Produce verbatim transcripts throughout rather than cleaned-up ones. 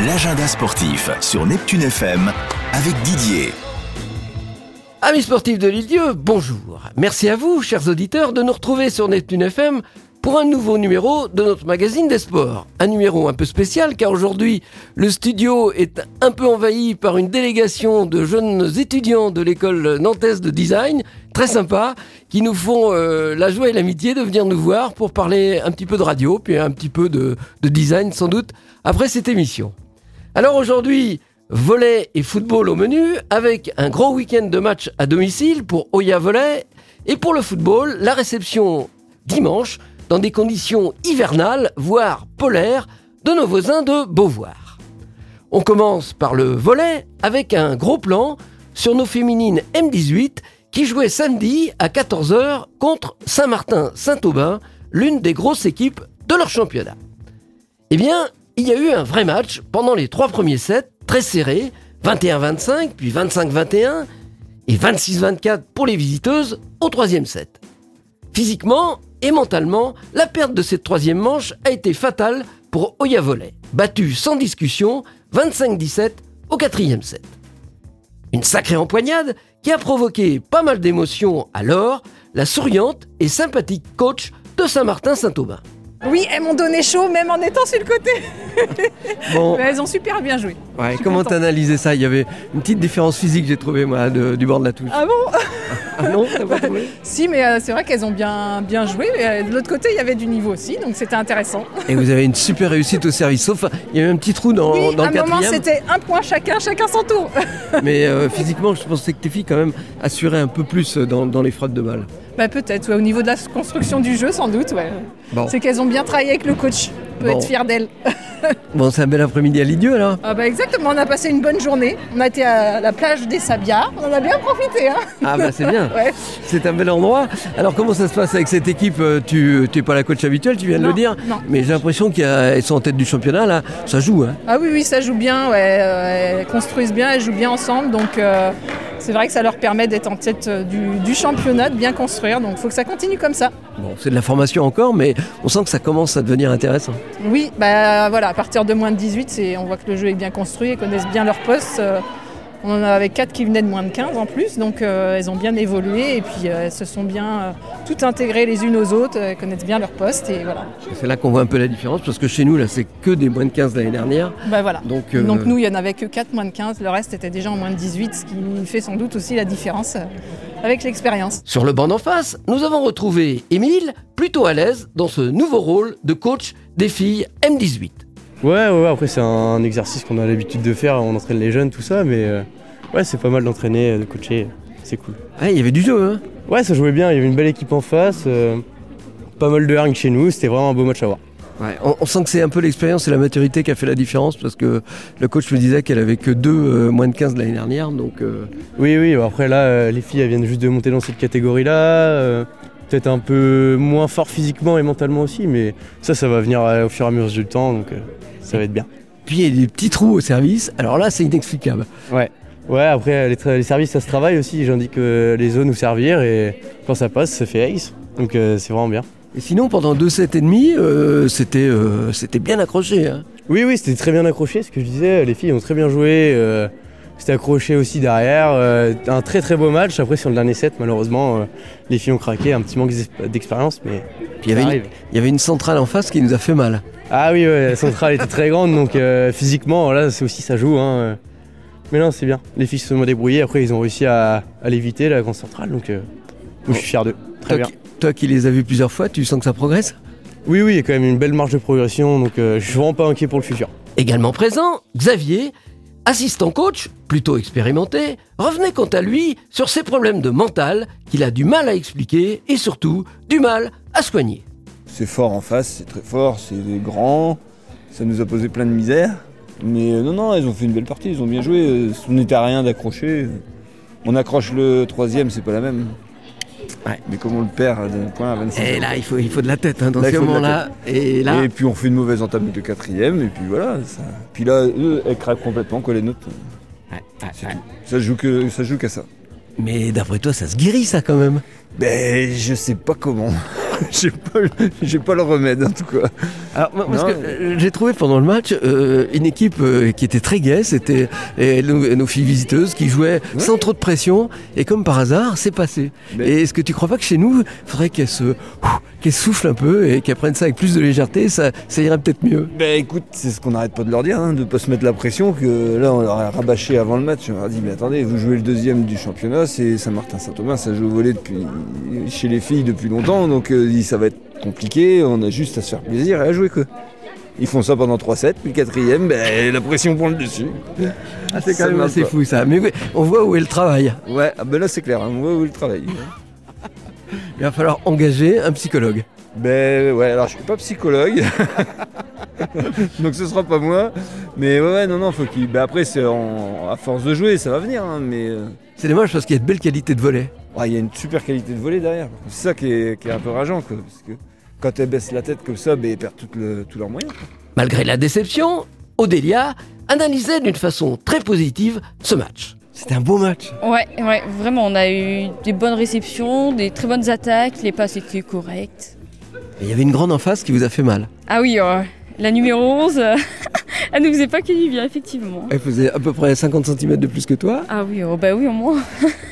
l'agenda sportif sur Neptune F M avec Didier. Amis sportifs de l'Île-Dieu, bonjour. Merci à vous, chers auditeurs, de nous retrouver sur Neptune F M pour un nouveau numéro de notre magazine des sports. Un numéro un peu spécial car aujourd'hui, le studio est un peu envahi par une délégation de jeunes étudiants de l'école nantaise de design, très sympa, qui nous font euh, la joie et l'amitié de venir nous voir pour parler un petit peu de radio, puis un petit peu de, de design sans doute, après cette émission. Alors aujourd'hui, volley et football au menu, avec un gros week-end de matchs à domicile pour Oya Volley, et pour le football, la réception dimanche, dans des conditions hivernales, voire polaires, de nos voisins de Beauvoir. On commence par le volley, avec un gros plan sur nos féminines M dix-huit, qui jouaient samedi à quatorze heures contre Saint-Martin-Saint-Aubin, l'une des grosses équipes de leur championnat. Eh bien, il y a eu un vrai match pendant les trois premiers sets, très serrés, vingt et un vingt-cinq, puis vingt-cinq vingt et un, et vingt-six vingt-quatre pour les visiteuses au troisième set. Physiquement et mentalement, la perte de cette troisième manche a été fatale pour Oya Volley, battue sans discussion vingt-cinq dix-sept au quatrième set. Une sacrée empoignade qui a provoqué pas mal d'émotions alors la souriante et sympathique coach de Saint-Martin-Saint-Aubin. Oui, elles m'ont donné chaud, même en étant sur le côté. Bon. Mais elles ont super bien joué. Ouais, comment t'analysais ça ? Il y avait une petite différence physique, j'ai trouvé, moi, de, du bord de la touche. Ah bon ? Ah non, t'as pas trouvé ? Si, mais euh, c'est vrai qu'elles ont bien, bien joué. Mais euh, de l'autre côté, il y avait du niveau aussi, donc c'était intéressant. Et vous avez une super réussite au service, sauf il y avait un petit trou dans, oui, dans le le quatrième. à un moment, c'était un point chacun, chacun son tour. Mais euh, physiquement, je pensais que tes filles, quand même, assuraient un peu plus dans, dans les frappes de balle. Bah, peut-être, ouais, au niveau de la construction du jeu, sans doute. Ouais. Bon. C'est qu'elles ont bien travaillé avec le coach. On peut Bon. être fier d'elles. Bon, c'est un bel après-midi à l'Île-Dieu, alors. Ah bah exactement, on a passé une bonne journée. On a été à la plage des Sabias. On en a bien profité. Hein. Ah bah c'est bien. Ouais. C'est un bel endroit. Alors comment ça se passe avec cette équipe ? Tu n'es pas la coach habituelle, tu viens de Non, le dire. non. Mais j'ai l'impression qu'elles sont en tête du championnat, là. Ça joue, hein. Ah oui, oui, ça joue bien. Ouais. Euh, elles construisent bien, elles jouent bien ensemble. Donc euh, c'est vrai que ça leur permet d'être en tête du, du championnat, de bien construire. Donc il faut que ça continue comme ça. Bon, c'est de la formation encore, mais on sent que ça commence à devenir intéressant. Oui, bah voilà, à partir de moins de dix-huit, c'est, on voit que le jeu est bien construit, elles connaissent bien leur poste. Euh, on en avait quatre qui venaient de moins de quinze en plus, donc euh, elles ont bien évolué et puis euh, elles se sont bien euh, toutes intégrées les unes aux autres, elles connaissent bien leur poste et voilà. Et c'est là qu'on voit un peu la différence, parce que chez nous, là, c'est que des moins de quinze l'année dernière. Bah voilà. Donc, euh... donc nous, il n'y en avait que quatre moins de quinze, le reste était déjà en moins de dix-huit, ce qui fait sans doute aussi la différence euh, avec l'expérience. Sur le banc d'en face, nous avons retrouvé Émile, plutôt à l'aise dans ce nouveau rôle de coach des filles M dix-huit. Ouais, ouais, après c'est un exercice qu'on a l'habitude de faire, on entraîne les jeunes, tout ça, mais euh, ouais, c'est pas mal d'entraîner, de coacher, c'est cool. Ouais, il y avait du jeu, hein. Ouais, ça jouait bien, il y avait une belle équipe en face, euh, pas mal de hargne chez nous, c'était vraiment un beau match à voir. Ouais, on, on sent que c'est un peu l'expérience et la maturité qui a fait la différence, parce que le coach me disait qu'elle avait que deux euh, moins de quinze l'année dernière, donc... Euh... Oui, oui, après là, euh, les filles elles viennent juste de monter dans cette catégorie-là, euh, peut-être un peu moins fort physiquement et mentalement aussi, mais ça, ça va venir euh, au fur et à mesure du temps, donc... Euh, ça va être bien. Puis il y a des petits trous au service, alors là c'est inexplicable. Ouais, ouais après les, tra- les services ça se travaille aussi, j'indique euh, les zones où servir et quand ça passe ça fait ace, donc euh, c'est vraiment bien. Et sinon pendant deux sets et demi, euh, c'était, euh, c'était bien accroché. Hein. Oui, oui, c'était très bien accroché, ce que je disais, les filles ont très bien joué, euh, c'était accroché aussi derrière, euh, un très très beau match, après sur le dernier set malheureusement euh, les filles ont craqué, un petit manque d'expérience mais Puis il y avait une, il y avait une centrale en face qui nous a fait mal. Ah oui, ouais, la centrale était très grande, donc euh, physiquement, là, c'est aussi ça joue. Hein. Mais non, c'est bien. Les filles se sont débrouillées. Après, ils ont réussi à, à l'éviter, la grande centrale. Donc, euh, moi, je suis fier d'eux. Très toi bien. Qui, toi qui les as vus plusieurs fois, tu sens que ça progresse ? Oui, oui, il y a quand même une belle marge de progression. Donc, euh, je suis vraiment pas inquiet pour le futur. Également présent, Xavier, assistant coach, plutôt expérimenté, revenait quant à lui sur ses problèmes de mental qu'il a du mal à expliquer et surtout du mal à soigner. C'est fort en face, c'est très fort, c'est grand, ça nous a posé plein de misère. Mais euh, non, non, elles ont fait une belle partie, ils ont bien joué. Euh, on n'était à rien d'accrocher. On accroche le troisième, c'est pas la même. Ouais. Mais comme on le perd d'un point à vingt-cinq. Et là, il faut, il faut de la tête hein, dans là, ce moment-là. Et là. Et puis on fait une mauvaise entame avec le quatrième, et puis voilà. Ça... Puis là, eux, elles craquent complètement, quoi, les nôtres. Ouais, ouais, c'est ouais. tout. Ça joue que, ça joue qu'à ça. Mais d'après toi, ça se guérit, ça, quand même ? Ben, je sais pas comment. j'ai, pas le, j'ai pas le remède en tout cas. Alors, moi, parce Non, que mais- euh, j'ai trouvé pendant le match euh, une équipe euh, qui était très gaie, c'était et nos, nos filles visiteuses qui jouaient Ouais. sans trop de pression, et comme par hasard, c'est passé. Mais- Et est-ce que tu crois pas que chez nous, il faudrait qu'elles se, ouf, qu'elles soufflent un peu et qu'elles prennent ça avec plus de légèreté, ça, ça irait peut-être mieux. Ben écoute, c'est ce qu'on n'arrête pas de leur dire, hein, de pas se mettre la pression, que là on leur a rabâché avant le match, on leur a dit mais attendez, vous jouez le deuxième du championnat, c'est Saint-Martin-Saint-Thomas, ça joue au volley depuis, chez les filles depuis longtemps, donc euh, ça va être compliqué, on a juste à se faire plaisir et à jouer quoi. Ils font ça pendant trois sets, puis le quatrième, ben la pression prend le dessus. Ah, c'est Ça quand même marche assez pas. fou ça. Mais oui, on voit où est le travail. Ouais, ah ben là c'est clair, hein, on voit où est le travail. Il va falloir engager un psychologue. Ben ouais, alors je suis pas psychologue, donc ce sera pas moi, mais ouais, ouais non, non, faut qu'il... Ben après, c'est en... à force de jouer, ça va venir, hein, mais... euh, C'est dommage parce qu'il y a de belles qualités de volley. ouais, il y a une super qualité de volley derrière, c'est ça qui est, qui est un peu rageant, quoi, parce que quand elles baissent la tête comme ça, ben, elles perdent tous le... tous leurs moyens, quoi. Malgré la déception, Odélia analysait d'une façon très positive ce match. C'était un beau match. Ouais, ouais, vraiment, on a eu des bonnes réceptions, des très bonnes attaques, les passes étaient correctes. Et il y avait une grande en face qui vous a fait mal. Ah oui, euh, la numéro onze, euh, elle nous faisait pas que du bien, effectivement. Elle faisait à peu près cinquante centimètres de plus que toi. Ah oui, oh, bah oui, au moins.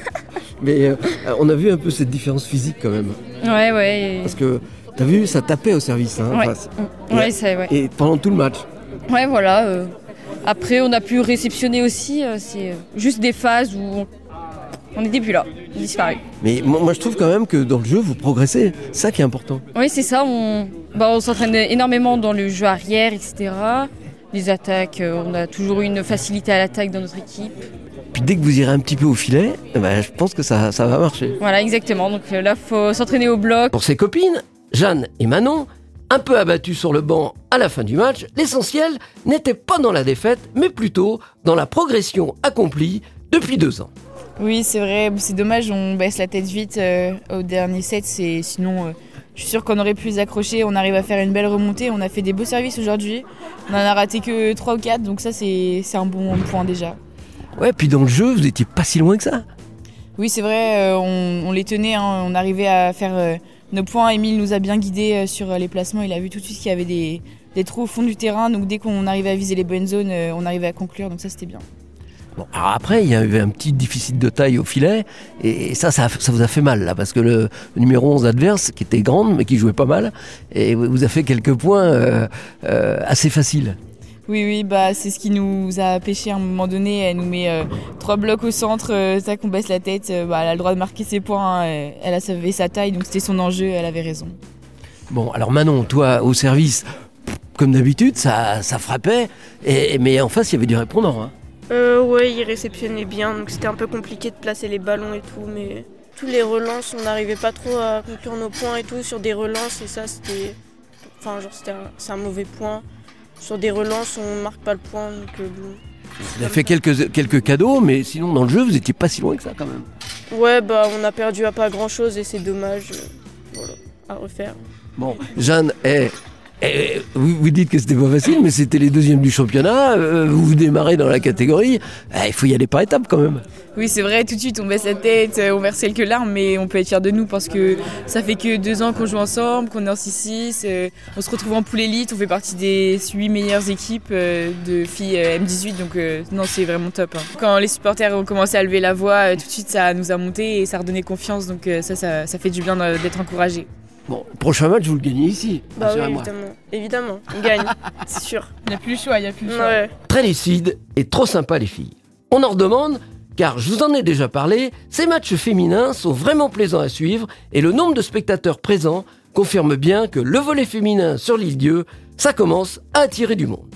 Mais euh, on a vu un peu cette différence physique quand même. Ouais, ouais. Parce que, t'as vu, ça tapait au service. Hein, en Ouais. face. Ouais, c'est ouais. Et pendant tout le match. Ouais, voilà. euh. Après, on a pu réceptionner aussi, euh, c'est euh, juste des phases où on on n'était plus là, on a disparu. Mais moi, moi, je trouve quand même que dans le jeu, vous progressez. C'est ça qui est important. Oui, c'est ça, on, bah, on s'entraîne énormément dans le jeu arrière, et cetera. Les attaques, euh, on a toujours eu une facilité à l'attaque dans notre équipe. Puis dès que vous irez un petit peu au filet, eh ben, je pense que ça, ça va marcher. Voilà, exactement. Donc euh, là, faut s'entraîner au bloc. Pour ses copines, Jeanne et Manon, un peu abattues sur le banc à la fin du match, l'essentiel n'était pas dans la défaite, mais plutôt dans la progression accomplie depuis deux ans. Oui, c'est vrai, c'est dommage, on baisse la tête vite euh, au dernier set, c'est... sinon euh, je suis sûre qu'on aurait pu les accrocher, on arrive à faire une belle remontée, on a fait des beaux services aujourd'hui, on en a raté que trois ou quatre, donc ça c'est, c'est un bon point déjà. Ouais, puis dans le jeu, vous étiez pas si loin que ça. Oui, c'est vrai, euh, on, on les tenait, hein, on arrivait à faire euh, nos points, Émile nous a bien guidés euh, sur les placements, il a vu tout de suite qu'il y avait des, des trous au fond du terrain, donc dès qu'on arrivait à viser les bonnes zones, euh, on arrivait à conclure, donc ça c'était bien. Bon, alors après, il y avait un petit déficit de taille au filet, et ça, ça, ça vous a fait mal, là, parce que le numéro onze adverse, qui était grande, mais qui jouait pas mal, et vous a fait quelques points euh, euh, assez faciles. Oui, oui, bah, c'est ce qui nous a pêché à un moment donné. Elle nous met euh, trois blocs au centre, euh, ça qu'on baisse la tête. Euh, bah, elle a le droit de marquer ses points. Hein, elle a savait sa taille, donc c'était son enjeu. Elle avait raison. Bon, alors Manon, toi, au service, comme d'habitude, ça, ça frappait, et, mais en face, il y avait du répondant. Hein. Euh, ouais, il réceptionnait bien, donc c'était un peu compliqué de placer les ballons et tout, mais tous les relances, on n'arrivait pas trop à conclure nos points et tout sur des relances, et ça, c'était, enfin, genre, c'était un, c'est un mauvais point. Sur des relances, on marque pas le point, donc euh, bon. Vous avez fait quelques, quelques cadeaux, mais sinon, dans le jeu, vous étiez pas si loin que ça, quand même. Ouais, bah, on a perdu à pas grand chose et c'est dommage. euh, voilà, à refaire. Bon, Jeanne, eh, eh, vous, vous dites que c'était pas facile, mais c'était les deuxièmes du championnat, euh, vous vous démarrez dans la catégorie, eh, il faut y aller par étapes quand même. Oui, c'est vrai, tout de suite, on baisse la tête, euh, on verse quelques larmes, mais on peut être fiers de nous parce que ça fait que deux ans qu'on joue ensemble, qu'on est en six six. Euh, on se retrouve en poule élite, on fait partie des huit meilleures équipes euh, de filles euh, M dix-huit, donc euh, non, c'est vraiment top. Hein. Quand les supporters ont commencé à lever la voix, euh, tout de suite, ça nous a monté et ça a redonné confiance, donc euh, ça, ça, ça fait du bien d'être encouragé. Bon, prochain match, vous le gagnez ici. Bah oui, rassurez-moi. évidemment. Évidemment, on gagne, c'est sûr. Il n'y a plus le choix, il n'y a plus le choix. Ouais. Très lucide et trop sympa les filles. On en redemande, car je vous en ai déjà parlé, ces matchs féminins sont vraiment plaisants à suivre et le nombre de spectateurs présents confirme bien que le volley féminin sur l'Île-Dieu, ça commence à attirer du monde.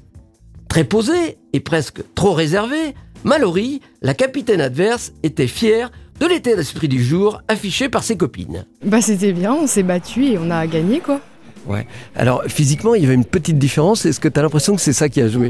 Très posée et presque trop réservée, Mallory, la capitaine adverse, était fière de l'état d'esprit du jour affiché par ses copines. Bah c'était bien, on s'est battu et on a gagné quoi. Ouais. Alors physiquement, il y avait une petite différence. Est-ce que tu as l'impression que c'est ça qui a joué ?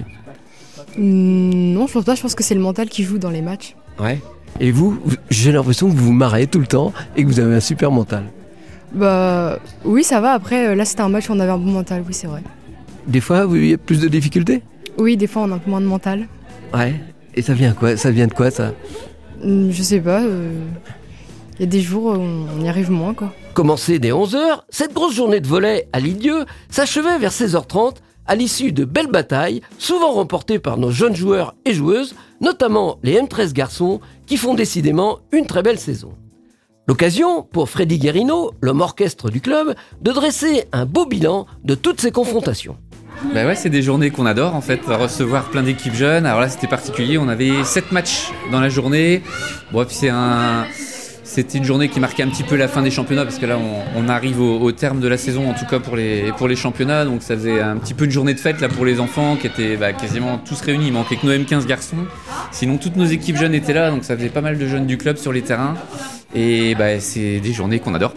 Mmh, non, je pense pas, je pense que c'est le mental qui joue dans les matchs. Ouais. Et vous, vous- j'ai l'impression que vous vous marrez tout le temps et que vous avez un super mental. Bah oui, ça va, après euh, là c'était un match où on avait un bon mental, oui c'est vrai. Des fois, vous- il y a plus de difficultés ? Oui, des fois on a un peu moins de mental. Ouais. Et ça vient quoi ? Ça vient de quoi ça ? Mmh, je sais pas, il y a des jours où on, on y arrive moins quoi. Commencée dès onze heures, cette grosse journée de volley à Lille-Dieu s'achevait vers seize heures trente à l'issue de belles batailles, souvent remportées par nos jeunes joueurs et joueuses, notamment les M treize garçons, qui font décidément une très belle saison. L'occasion pour Freddy Guérino, l'homme orchestre du club, de dresser un beau bilan de toutes ces confrontations. Bah ouais, c'est des journées qu'on adore en fait, recevoir plein d'équipes jeunes. Alors là, c'était particulier, on avait sept matchs dans la journée. Bon, puis c'est un... C'était une journée qui marquait un petit peu la fin des championnats parce que là on, on arrive au, au terme de la saison, en tout cas pour les, pour les championnats, donc ça faisait un petit peu une journée de fête là pour les enfants qui étaient bah, quasiment tous réunis. Il manquait que nos M quinze garçons, sinon toutes nos équipes jeunes étaient là, donc ça faisait pas mal de jeunes du club sur les terrains et bah, c'est des journées qu'on adore.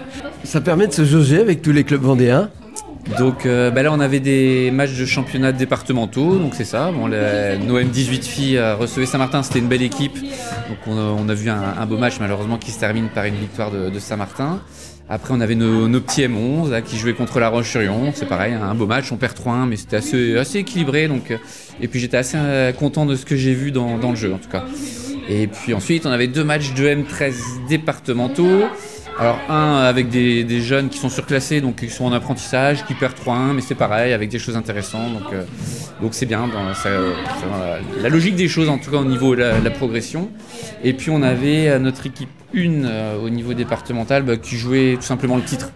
Ça permet de se jauger avec tous les clubs vendéens. Donc euh, bah là on avait des matchs de championnat départementaux, donc c'est ça. Bon, la, nos M dix-huit filles euh, recevaient Saint-Martin, c'était une belle équipe. Donc on a, on a vu un, un beau match malheureusement qui se termine par une victoire de, de Saint-Martin. Après on avait nos, nos petits M onze là, qui jouaient contre La Roche-sur-Yon, c'est pareil, un beau match, on perd trois un mais c'était assez, assez équilibré. Donc, euh, et puis j'étais assez euh, content de ce que j'ai vu dans, dans le jeu en tout cas. Et puis ensuite on avait deux matchs de M treize départementaux. Alors un avec des, des jeunes qui sont surclassés, donc qui sont en apprentissage, qui perdent trois un, mais c'est pareil, avec des choses intéressantes, donc, euh, donc c'est bien, dans, ça, ça, la logique des choses en tout cas au niveau de la, la progression. Et puis on avait notre équipe un euh, au niveau départemental bah, qui jouait tout simplement le titre.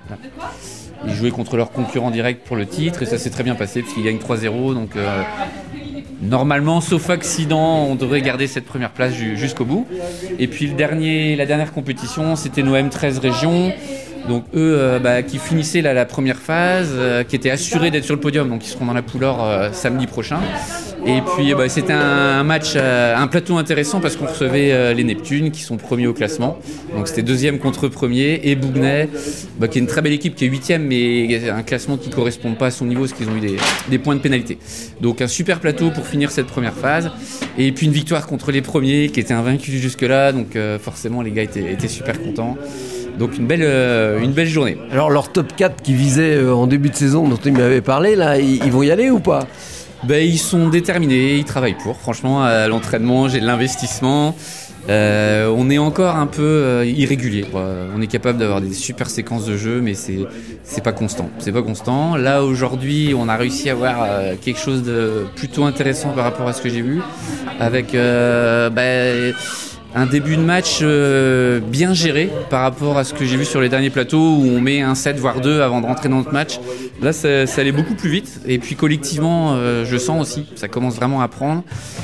Ils jouaient contre leurs concurrents directs pour le titre et ça s'est très bien passé parce qu'ils gagnent trois zéro, donc euh, normalement, sauf accident, on devrait garder cette première place jusqu'au bout. Et puis le dernier, la dernière compétition, c'était nos M treize régions. Donc eux, euh, bah, qui finissaient là, la première phase, euh, qui étaient assurés d'être sur le podium. Donc ils seront dans la poule or euh, samedi prochain. Et puis bah, c'était un, un match, euh, un plateau intéressant parce qu'on recevait euh, les Neptunes qui sont premiers au classement. Donc c'était deuxième contre premier. Et Bougnay, bah, qui est une très belle équipe, qui est huitième, mais un classement qui ne correspond pas à son niveau parce qu'ils ont eu des, des points de pénalité. Donc un super plateau pour finir cette première phase. Et puis une victoire contre les premiers qui étaient invaincus jusque-là. Donc euh, forcément les gars étaient, étaient super contents. Donc une belle, euh, une belle journée. Alors leur top quatre qui visait euh, en début de saison, dont ils m'avaient parlé, là, ils, ils vont y aller ou pas ? Ben, ils sont déterminés, ils travaillent pour. Franchement, à l'entraînement, j'ai de l'investissement. Euh, on est encore un peu euh, irrégulier, quoi. On est capable d'avoir des super séquences de jeu, mais c'est, c'est pas constant. C'est pas constant. Là, aujourd'hui, on a réussi à avoir euh, quelque chose de plutôt intéressant par rapport à ce que j'ai vu. Avec... Euh, ben, un début de match euh, bien géré par rapport à ce que j'ai vu sur les derniers plateaux où on met un set voire deux avant de rentrer dans notre match. Là ça, ça allait beaucoup plus vite et puis collectivement euh, je sens aussi ça commence vraiment à prendre.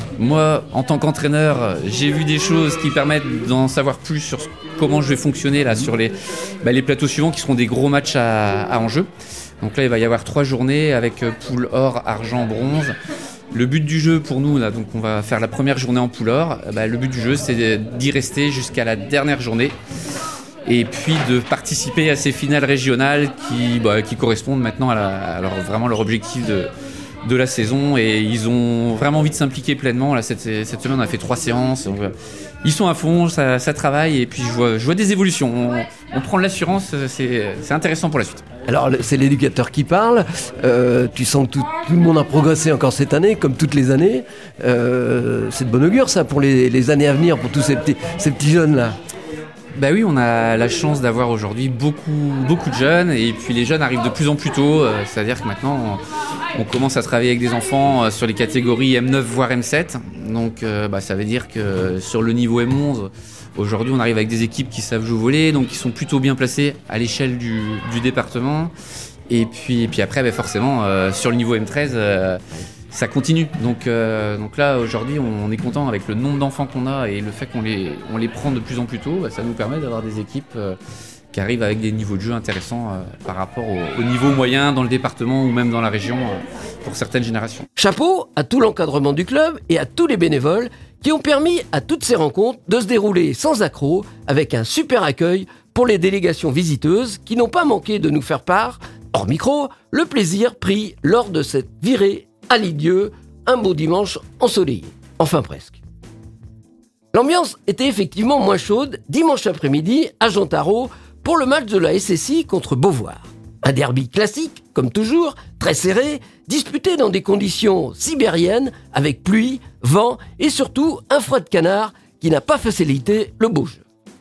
Moi en tant qu'entraîneur j'ai vu des choses qui permettent d'en savoir plus sur comment je vais fonctionner là sur les, bah, les plateaux suivants qui seront des gros matchs à, à enjeu. Donc là il va y avoir trois journées avec poule or, argent, bronze. Le but du jeu pour nous, là, donc on va faire la première journée en poule or. Bah, le but du jeu, c'est d'y rester jusqu'à la dernière journée et puis de participer à ces finales régionales qui, bah, qui correspondent maintenant à, la, à leur, vraiment leur objectif de, de la saison. Et ils ont vraiment envie de s'impliquer pleinement. Là, cette, cette semaine, on a fait trois séances. Donc, ils sont à fond, ça, ça travaille et puis je vois, je vois des évolutions. On, on prend de l'assurance, c'est, c'est intéressant pour la suite. Alors c'est l'éducateur qui parle, euh, tu sens que tout, tout le monde a progressé encore cette année, comme toutes les années. Euh, c'est de bon augure ça pour les, les années à venir, pour tous ces petits, ces petits jeunes-là. Bah oui, on a la chance d'avoir aujourd'hui beaucoup, beaucoup de jeunes et puis les jeunes arrivent de plus en plus tôt, euh, c'est-à-dire que maintenant on, on commence à travailler avec des enfants euh, sur les catégories M neuf voire M sept, donc euh, bah, ça veut dire que sur le niveau M onze, aujourd'hui on arrive avec des équipes qui savent jouer au volley, donc qui sont plutôt bien placées à l'échelle du, du département et puis, et puis après bah, forcément euh, sur le niveau M treize, euh, ça continue. Donc, euh, donc là, aujourd'hui, on, on est content avec le nombre d'enfants qu'on a et le fait qu'on les, on les prend de plus en plus tôt. Bah, ça nous permet d'avoir des équipes euh, qui arrivent avec des niveaux de jeu intéressants euh, par rapport au, au niveau moyen dans le département ou même dans la région euh, pour certaines générations. Chapeau à tout l'encadrement du club et à tous les bénévoles qui ont permis à toutes ces rencontres de se dérouler sans accroc avec un super accueil pour les délégations visiteuses qui n'ont pas manqué de nous faire part, hors micro, le plaisir pris lors de cette virée à Lille-Dieu, un beau dimanche ensoleillé. Enfin presque. L'ambiance était effectivement moins chaude dimanche après-midi à Jean-Tarot pour le match de la S S I contre Beauvoir. Un derby classique, comme toujours, très serré, disputé dans des conditions sibériennes avec pluie, vent et surtout un froid de canard qui n'a pas facilité le beau jeu.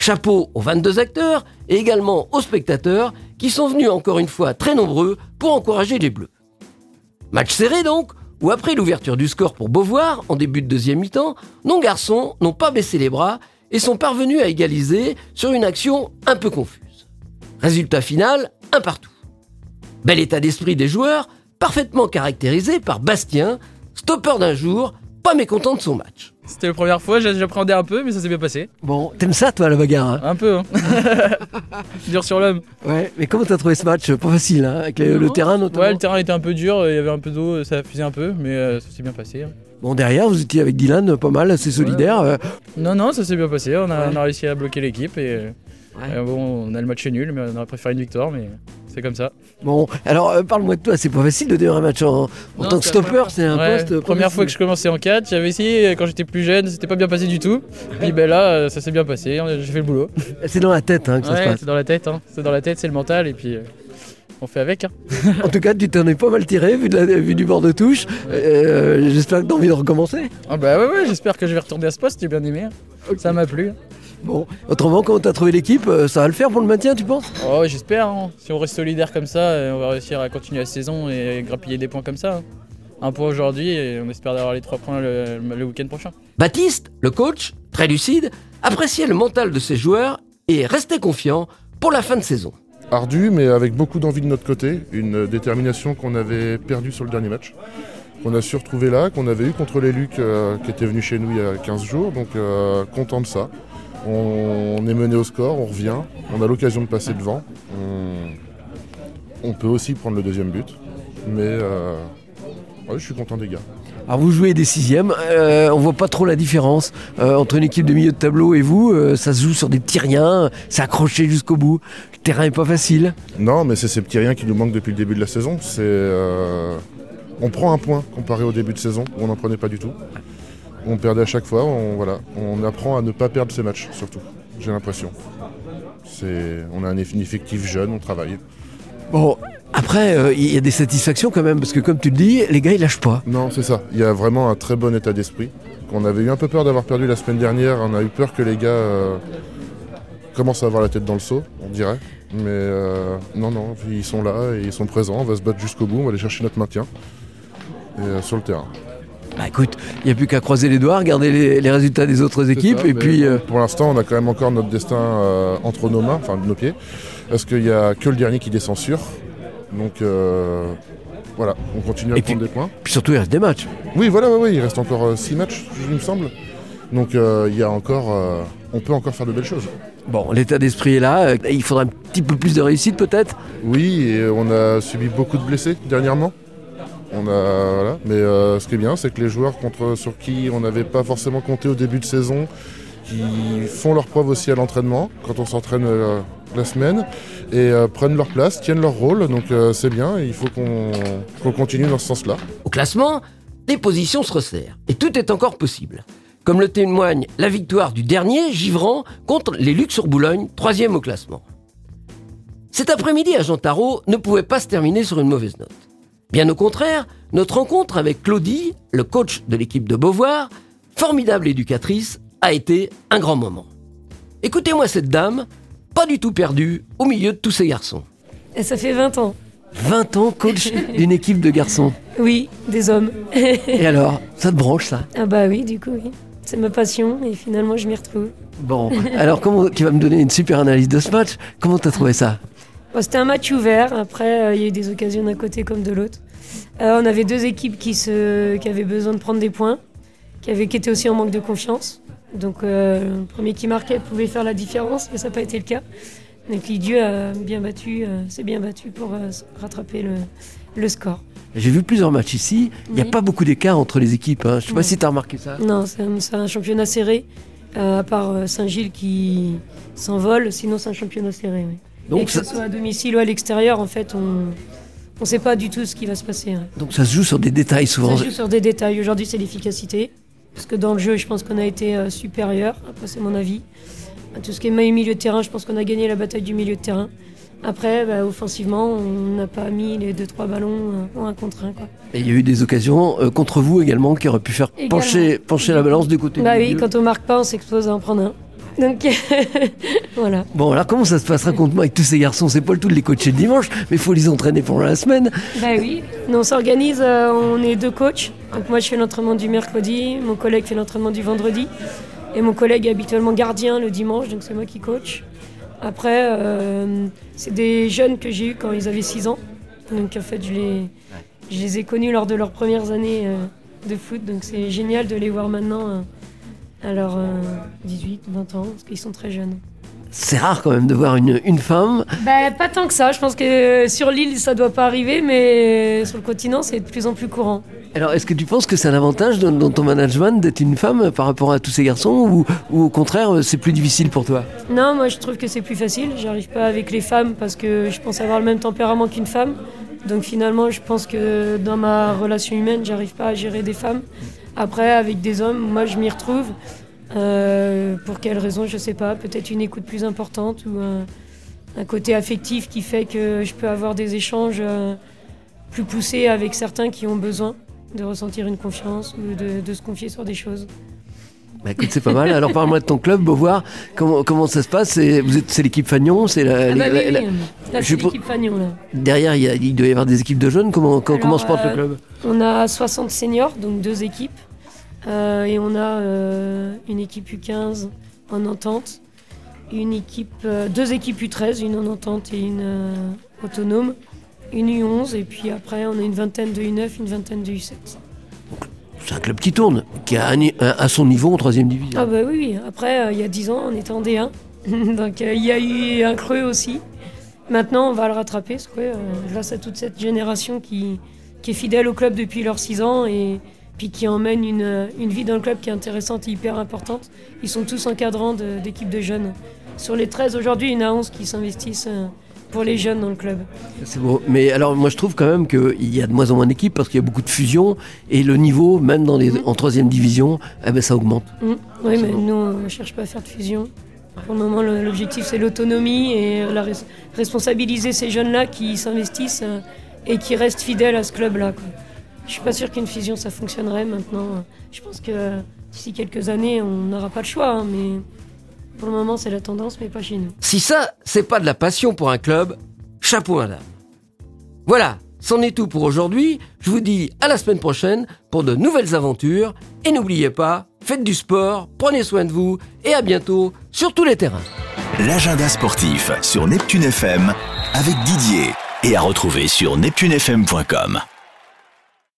Chapeau aux vingt-deux acteurs et également aux spectateurs qui sont venus encore une fois très nombreux pour encourager les Bleus. Match serré donc, où après l'ouverture du score pour Beauvoir en début de deuxième mi-temps, nos garçons n'ont pas baissé les bras et sont parvenus à égaliser sur une action un peu confuse. Résultat final, un partout. Bel état d'esprit des joueurs, parfaitement caractérisé par Bastien, stopper d'un jour, pas mécontent de son match. C'était la première fois, j'appréhendais un peu, mais ça s'est bien passé. Bon, t'aimes ça toi la bagarre hein? Un peu, hein. Dur sur l'homme. Ouais, mais comment t'as trouvé ce match? Pas facile, hein, avec le, le terrain notamment. Ouais, le terrain était un peu dur, il y avait un peu d'eau, ça fusait un peu, mais euh, ça s'est bien passé. Hein. Bon, derrière, vous étiez avec Dylan, pas mal, assez solidaire. Ouais, ouais. Euh... Non, non, ça s'est bien passé, on a, ouais. on a réussi à bloquer l'équipe et... Ouais. Euh, bon, on a le match nul, mais on aurait préféré une victoire, mais c'est comme ça. Bon, alors euh, parle-moi de toi, c'est pas facile de démarrer un match en, en non, tant que stopper, c'est un ouais, poste. Première fois que je commençais en quatre, j'avais essayé quand j'étais plus jeune, c'était pas bien passé du tout. Puis ben là, ça s'est bien passé, j'ai fait le boulot. C'est dans la tête hein, que ouais, ça se passe. C'est dans la tête, hein. C'est dans la tête, c'est le mental, et puis euh, on fait avec. Hein. En tout cas, tu t'en es pas mal tiré, vu, de la, vu du bord de touche. Ouais. Euh, j'espère que t'as envie de recommencer. Ah bah ouais, ouais, j'espère que je vais retourner à ce poste, j'ai bien aimé. Okay. Ça m'a plu. Bon, autrement, comment t'as trouvé l'équipe? Ça va le faire pour le maintien, tu penses? Oh, j'espère. Hein. Si on reste solidaire comme ça, on va réussir à continuer la saison et grappiller des points comme ça. Hein. Un point aujourd'hui et on espère avoir les trois points le, le week-end prochain. Baptiste, le coach, très lucide, appréciait le mental de ses joueurs et restait confiant pour la fin de saison. Ardu, mais avec beaucoup d'envie de notre côté, une détermination qu'on avait perdue sur le dernier match, qu'on a su retrouver là, qu'on avait eu contre les Lucs euh, qui étaient venus chez nous il y a quinze jours, donc euh, content de ça. On est mené au score, on revient, on a l'occasion de passer devant. On, on peut aussi prendre le deuxième but, mais euh, ouais, je suis content des gars. Alors vous jouez des sixièmes, euh, on voit pas trop la différence euh, entre une équipe de milieu de tableau et vous. Euh, ça se joue sur des petits riens, c'est accroché jusqu'au bout. Le terrain est pas facile. Non, mais c'est ces petits riens qui nous manquent depuis le début de la saison. C'est, euh, on prend un point comparé au début de saison où on n'en prenait pas du tout. On perdait à chaque fois, on, voilà, on apprend à ne pas perdre ces matchs, surtout, j'ai l'impression. C'est, on a un effectif jeune, on travaille. Bon, après, il euh, y a des satisfactions quand même, parce que comme tu le dis, les gars, ils lâchent pas. Non, c'est ça, il y a vraiment un très bon état d'esprit. On avait eu un peu peur d'avoir perdu la semaine dernière, on a eu peur que les gars euh, commencent à avoir la tête dans le seau, on dirait. Mais euh, non, non, ils sont là et ils sont présents, on va se battre jusqu'au bout, on va aller chercher notre maintien et, euh, sur le terrain. Bah écoute, il n'y a plus qu'à croiser les doigts, regarder les, les résultats des autres équipes ça, et puis... Euh... Pour l'instant, on a quand même encore notre destin euh, entre nos mains, enfin de nos pieds, parce qu'il n'y a que le dernier qui descend sûr. Donc euh, voilà, on continue à et prendre puis, des points. Puis surtout, il reste des matchs. Oui, voilà, ouais, ouais, il reste encore six matchs, il me semble. Donc euh, il y a encore, euh, on peut encore faire de belles choses. Bon, l'état d'esprit est là, il faudra un petit peu plus de réussite peut-être. Oui, et on a subi beaucoup de blessés dernièrement. On a, voilà. Mais euh, ce qui est bien, c'est que les joueurs contre, sur qui on n'avait pas forcément compté au début de saison, qui font leur preuve aussi à l'entraînement, quand on s'entraîne euh, la semaine, et euh, prennent leur place, tiennent leur rôle, donc euh, c'est bien, et il faut qu'on, qu'on continue dans ce sens-là. Au classement, les positions se resserrent, et tout est encore possible. Comme le témoigne la victoire du dernier, Givran, contre les Lucs-sur-Boulogne, troisième au classement. Cet après-midi à Jean Tarot ne pouvait pas se terminer sur une mauvaise note. Bien au contraire, notre rencontre avec Claudie, le coach de l'équipe de Beauvoir, formidable éducatrice, a été un grand moment. Écoutez-moi cette dame, pas du tout perdue, au milieu de tous ces garçons. Et ça fait vingt ans. vingt ans coach d'une équipe de garçons. Oui, des hommes. Et alors, ça te branche ça? Ah bah oui, du coup, oui. C'est ma passion et finalement je m'y retrouve. Bon, alors comment, tu vas me donner une super analyse de ce match. Comment t'as trouvé ça? Bon, c'était un match ouvert, après il euh, y a eu des occasions d'un côté comme de l'autre. Euh, on avait deux équipes qui, se, qui avaient besoin de prendre des points, qui, avaient, qui étaient aussi en manque de confiance. Donc euh, le premier qui marquait pouvait faire la différence, mais ça n'a pas été le cas. Donc Lidieu a bien battu, euh, s'est bien battu pour euh, rattraper le, le score. J'ai vu plusieurs matchs ici, il n'y a oui. pas beaucoup d'écart entre les équipes. Hein. Je ne sais pas ouais. si tu as remarqué ça. Non, c'est un, c'est un championnat serré, euh, à part euh, Saint-Gilles qui s'envole, sinon c'est un championnat serré. Oui. Donc et que ça... ce soit à domicile ou à l'extérieur, en fait, on ne sait pas du tout ce qui va se passer. Hein. Donc ça se joue sur des détails souvent. Ça se joue sur des détails. Aujourd'hui, c'est l'efficacité. Parce que dans le jeu, je pense qu'on a été euh, supérieur. Après, c'est mon avis. Tout ce qui est milieu de terrain, je pense qu'on a gagné la bataille du milieu de terrain. Après, bah, offensivement, on n'a pas mis les deux trois ballons euh, en un contre un. Quoi. Et il y a eu des occasions euh, contre vous également qui auraient pu faire pencher, pencher la balance du côté bah du oui, milieu. Quand on marque pas, on s'expose à en prendre un. Donc voilà. Bon, alors comment ça se passe? Raconte-moi avec tous ces garçons. C'est pas le tout de les coacher le dimanche, mais il faut les entraîner pendant la semaine. Bah oui, nous, on s'organise, euh, on est deux coachs. Donc moi je fais l'entraînement du mercredi, mon collègue fait l'entraînement du vendredi. Et mon collègue est habituellement gardien le dimanche, donc c'est moi qui coach. Après, euh, c'est des jeunes que j'ai eus quand ils avaient six ans. Donc en fait, je les, je les ai connus lors de leurs premières années euh, de foot. Donc c'est génial de les voir maintenant euh, à leurs euh, dix-huit, vingt ans, parce qu'ils sont très jeunes. C'est rare quand même de voir une, une femme. Bah, pas tant que ça. Je pense que sur l'île, ça doit pas arriver, mais sur le continent, c'est de plus en plus courant. Alors, est-ce que tu penses que c'est un avantage dans, dans ton management d'être une femme par rapport à tous ces garçons ou, ou au contraire, c'est plus difficile pour toi? Non, moi je trouve que c'est plus facile. J'arrive pas avec les femmes parce que je pense avoir le même tempérament qu'une femme. Donc finalement, je pense que dans ma relation humaine, j'arrive pas à gérer des femmes. Après, avec des hommes, moi je m'y retrouve. Euh, pour quelle raison, je sais pas. Peut-être une écoute plus importante ou un, un côté affectif qui fait que je peux avoir des échanges euh, plus poussés avec certains qui ont besoin de ressentir une confiance ou de, de se confier sur des choses. Bah écoute, c'est pas mal. Alors parle-moi de ton club, Beauvoir. Comment, comment ça se passe? C'est, vous êtes, c'est l'équipe Fagnon, c'est la, ah bah la, oui, la, oui. Là, c'est l'équipe Fagnon. Là. Derrière, il, y a, il doit y avoir des équipes de jeunes. Comment, comment, Alors, comment se porte euh, le club? On a soixante seniors, donc deux équipes. Euh, et on a euh, une équipe U quinze en entente, une équipe, euh, deux équipes U treize, une en entente et une euh, autonome, une U onze, et puis après on a une vingtaine de U neuf, une vingtaine de U sept. C'est un club qui tourne, qui a un, un, à son niveau en troisième division. Ah bah oui, oui. Après, euh, il y a dix ans, on était en D un, donc il euh, y a eu un creux aussi. Maintenant, on va le rattraper, ce creux, euh, grâce à toute cette génération qui, qui est fidèle au club depuis leurs six ans et puis qui emmène une, une vie dans le club qui est intéressante et hyper importante. Ils sont tous encadrants de, d'équipes de jeunes. Sur les treize aujourd'hui, il y en a onze qui s'investissent pour les jeunes dans le club. C'est beau. Mais alors moi je trouve quand même qu'il y a de moins en moins d'équipes parce qu'il y a beaucoup de fusions et le niveau, même dans les, mmh. en troisième division, eh ben, ça augmente. Mmh. Oui, mais nous on ne cherche pas à faire de fusion. Pour le moment, l'objectif c'est l'autonomie et la res- responsabiliser ces jeunes-là qui s'investissent et qui restent fidèles à ce club-là, quoi. Je suis pas sûre qu'une fusion ça fonctionnerait maintenant. Je pense que d'ici quelques années on n'aura pas le choix, hein, mais pour le moment c'est la tendance, mais pas chez nous. Si ça, c'est pas de la passion pour un club, chapeau à dame. Voilà, c'en est tout pour aujourd'hui. Je vous dis à la semaine prochaine pour de nouvelles aventures. Et n'oubliez pas, faites du sport, prenez soin de vous et à bientôt sur tous les terrains. L'agenda sportif sur Neptune F M avec Didier et à retrouver sur neptune f m point com.